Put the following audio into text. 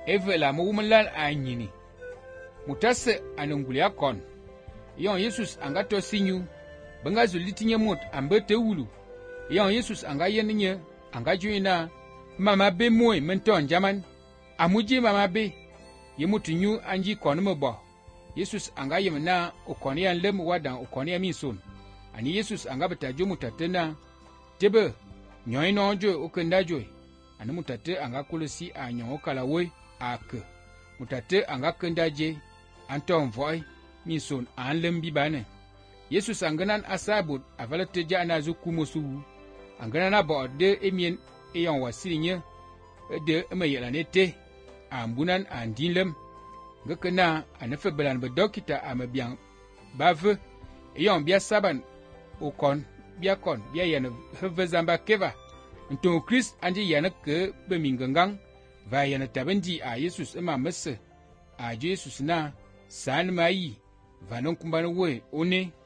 eve la mawumalal a nyini. Mutase anangulia kon. Yon Jesus anga to sinyu. Benga zulitinye mut ambete wulu. Yon Jesus anga yenye anga juina. Mama be moy menton jaman. Amuje mama be. Yemutunyu anji konme bo. Jesus anga yemna ukonian lem wadan ukonia mison. Ani Jesus anga betajo mutatena. Tebe nyoy nojo ukenda joy. Ani mutate anga kulusi a nyon kalawe ak. Mutate anga kendaje anton voy mison an lem bibane. Jesus anganan asabut avalate jana zukumusu. Anganan ba de emien eyon wasirinye de emeyelanete ambunan andinlem. Ngekena anefe belan bedokita amebiang bave eyon bia saban okon bia kon bia yana hevezamba keva. Nton Christ anje yana ke bemingangang va yana tabendi a Jesus ema messe a Jesus na san mai vanon kumbana we one